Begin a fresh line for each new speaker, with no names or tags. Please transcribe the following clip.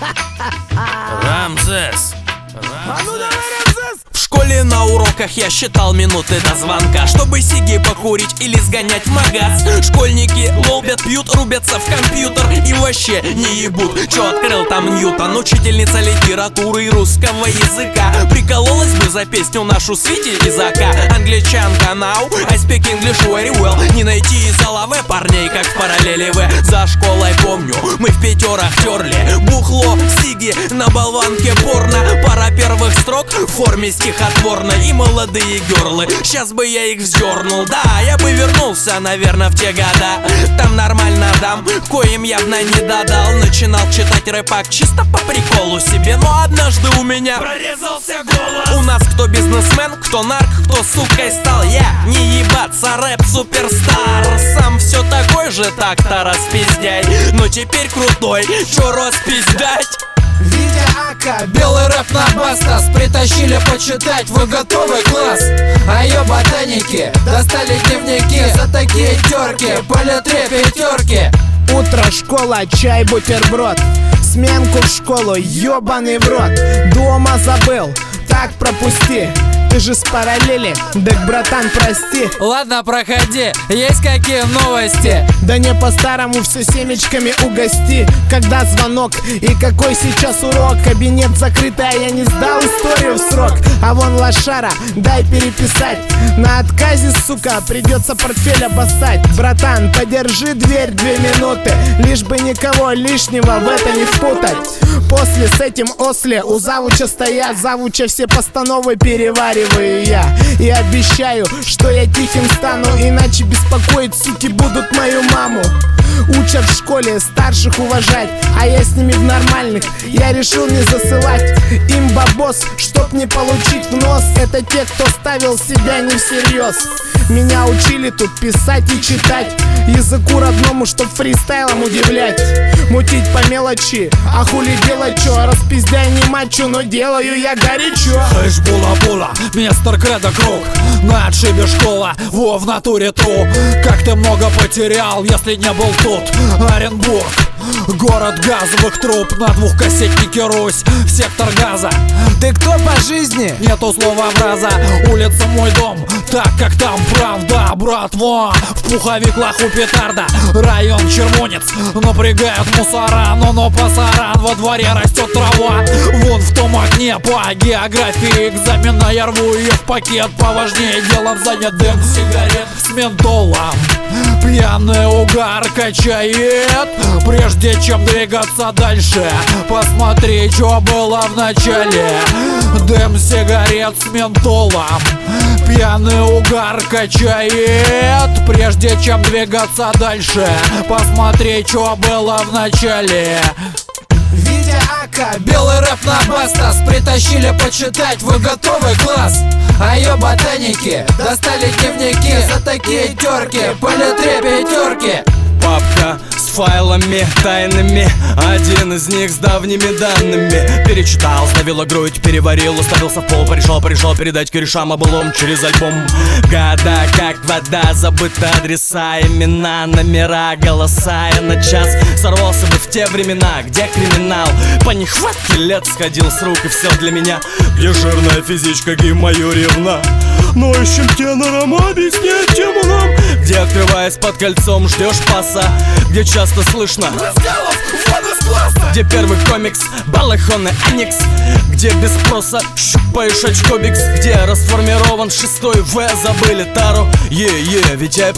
Рамзес. В школе на уроках я считал минуты до звонка, чтобы сиги покурить или сгонять в магаз. Школьники лолбят, пьют, рубятся в компьютер и вообще не ебут, чё открыл там Ньютон. Учительница литературы и русского языка прикололась бы за песню нашу Свити Изака. Англичанка now, I speak English very well. Не найти из головы парней, как в параллели В. За школой помню, мы в пятерах терли бухло, сиги на болванке порно. Пара первых строк в форме стихотворной и молодые герлы. Сейчас бы я их вздернул, да, я бы вернулся, наверное, в те года. Там нормально дам, коим явно не додал. Начинал читать рэпак чисто по приколу себе, но однажды у меня прорезался голос. У нас кто бизнесмен, кто нарк, кто сукой стал. Я не ебаться, рэп суперстар. Сам все такой же, так-то распиздяй, но теперь крутой, чё распиздять?
Витя Ака, белый рэп на бастас притащили почитать, вы готовы, класс? А ее ботаники достали дневники за такие терки, по литре пятерки.
Утро, школа, чай, бутерброд, сменку в школу, ёбаный в рот. Дома забыл, так пропусти, ты же с параллели, так, братан, прости.
Ладно, проходи, есть какие новости?
Да не по-старому, все семечками угости. Когда звонок и какой сейчас урок? Кабинет закрытый, а я не сдал историю в срок. А вон лошара, дай переписать. На отказе, сука, придется портфель обоссать. Братан, подержи дверь 2 минуты, лишь бы никого лишнего в это не впутать. После с этим осле у завуча стоят, завуча все постановы перевариваю я. И обещаю, что я тихим стану, иначе беспокоить, суки, будут мою маму. Учат в школе старших уважать, а я с ними в нормальных. Я решил не засылать им бабос, чтоб не получить в нос. Это те, кто ставил себя не всерьез. Меня учили тут писать и читать, языку родному, чтоб фристайлом удивлять. Мутить по мелочи, а хули делать чё? Распиздяй не мачо, но делаю я горячо.
Хэш була-була, мистер Кредо Круг, на отшибе школа, во в натуре тру. Как ты много потерял, если не был тут. Оренбург, город газовых труб, на двухкассетнике Русь, сектор газа.
Ты кто по жизни?
Нету слова фраза, улица мой дом, так как там правда, братва. В пуховик лаху петарда, район Червонец, напрягает мусора, но пасаран, во дворе растет трава. Вон в том окне по географии экзамена я рву ее в пакет, поважнее делом занят дым сигарет с ментолом. Пьяный угар качает, прежде чем двигаться дальше, посмотри, что было в начале. Дым сигарет с ментолом, пьяный угар качает, прежде чем двигаться дальше, посмотри, что было в начале.
Витя Ака,
Белый рэп на бастас притащили почитать, вы готовы, класс? А ее ботаники достали дневники за такие терки, по литре пятерки.
Папка с файлами тайными, один из них с давними данными. Перечитал, сдавила грудь, переварил, уставился в пол, пришел передать корешам о былом через альбом. Года как вода, забыты адреса, имена, номера, голоса. Я на час сорвался бы в те времена, где криминал по нехватке лет сходил с рук, и все для меня. Где жирная физичка, гей-мою ревна. Но ищем тенором объяснять тему нам. Где, открываясь под кольцом, ждешь паса. Где часто слышно разгалов, вон из класса. Где первый комикс, балахонный аникс. Где без спроса щупаешь очко бикс. Где расформирован 6-й В, забыли тару. Ведь я